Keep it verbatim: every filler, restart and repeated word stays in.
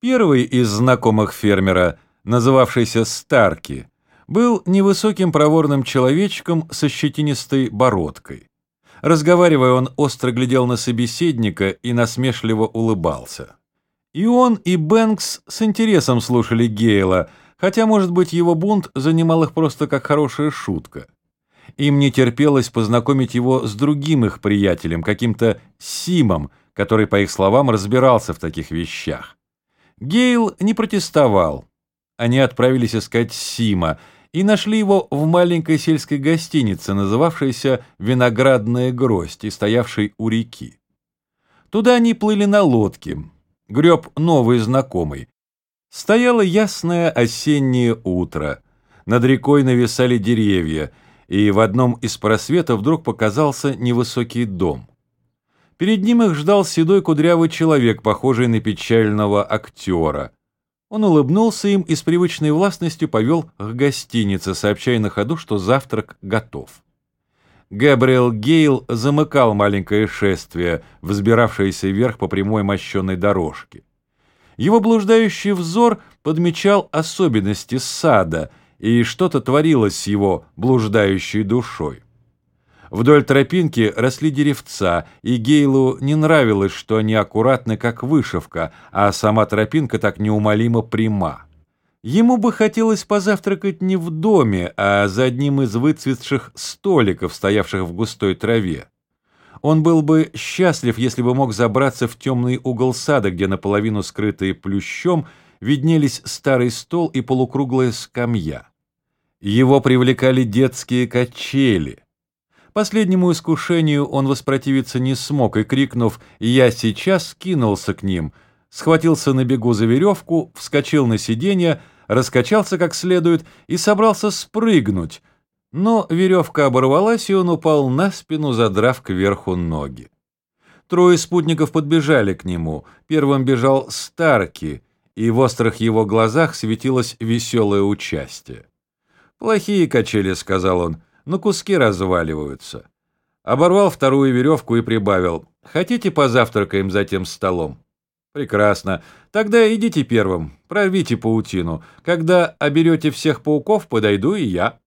Первый из знакомых фермера, называвшийся Старки, был невысоким проворным человечком со щетинистой бородкой. Разговаривая, он остро глядел на собеседника и насмешливо улыбался. И он, и Бэнкс с интересом слушали Гейла, хотя, может быть, его бунт занимал их просто как хорошая шутка. Им не терпелось познакомить его с другим их приятелем, каким-то Симом, который, по их словам, разбирался в таких вещах. Гейл не протестовал. Они отправились искать Сима и нашли его в маленькой сельской гостинице, называвшейся «Виноградная гроздь» и стоявшей у реки. Туда они плыли на лодке. Греб новый знакомый. Стояло ясное осеннее утро. Над рекой нависали деревья, и в одном из просветов вдруг показался невысокий дом. Перед ним их ждал седой кудрявый человек, похожий на печального актера. Он улыбнулся им и с привычной властностью повел к гостинице, сообщая на ходу, что завтрак готов. Гэбриэл Гейл замыкал маленькое шествие, взбиравшееся вверх по прямой мощенной дорожке. Его блуждающий взор подмечал особенности сада, и что-то творилось с его блуждающей душой. Вдоль тропинки росли деревца, и Гейлу не нравилось, что они аккуратны, как вышивка, а сама тропинка так неумолимо пряма. Ему бы хотелось позавтракать не в доме, а за одним из выцветших столиков, стоявших в густой траве. Он был бы счастлив, если бы мог забраться в темный угол сада, где наполовину скрытые плющом виднелись старый стол и полукруглая скамья. Его привлекали детские качели. Последнему искушению он воспротивиться не смог и, крикнув «Я сейчас!», кинулся к ним, схватился на бегу за веревку, вскочил на сиденье, раскачался как следует и собрался спрыгнуть, но веревка оборвалась, и он упал на спину, задрав кверху ноги. Трое спутников подбежали к нему. Первым бежал Старки, и в острых его глазах светилось веселое участие. «Плохие качели», — сказал он, — «на куски разваливаются». Оборвал вторую веревку и прибавил: «Хотите, позавтракаем за тем столом?» «Прекрасно. Тогда идите первым, прорвите паутину. Когда оберете всех пауков, подойду и я».